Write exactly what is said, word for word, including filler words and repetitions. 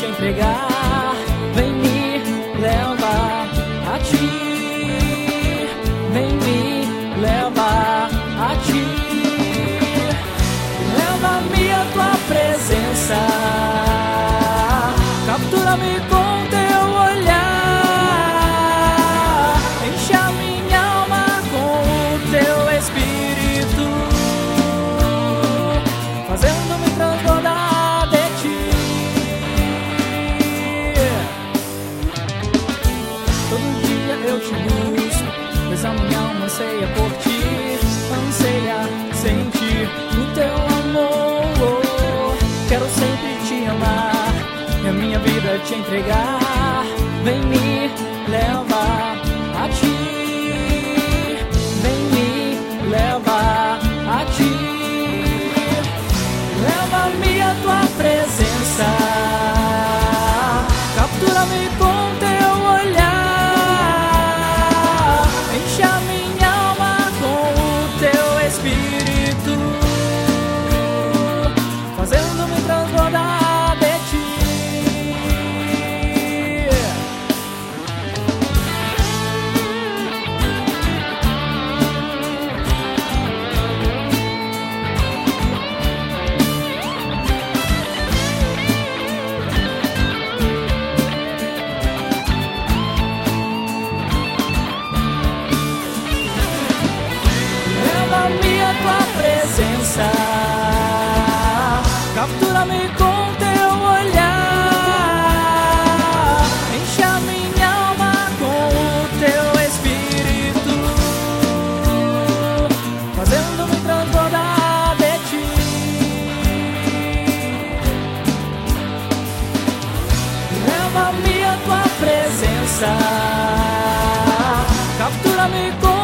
entregar. Vem me levar a ti, vem me levar a ti. Leva-me a tua presença, captura-me com teu olhar, enche a minha alma com o teu espírito, fazendo-me transbordar de ti. Todo dia eu te busco, pois a minha alma anseia por ti, anseia sentir o teu amor. Quero sempre te amar e a minha vida te entregar. Vem me levar a ti, vem me levar a ti. Leva-me a tua presença, captura-me com teu olhar, enche a minha alma com o teu espírito, fazendo-me transbordar de ti. Leva-me a tua presença, captura-me com teu olhar, enche a minha alma com o teu espírito, fazendo-me transbordar de ti. Leva-me a tua presença, captura-me com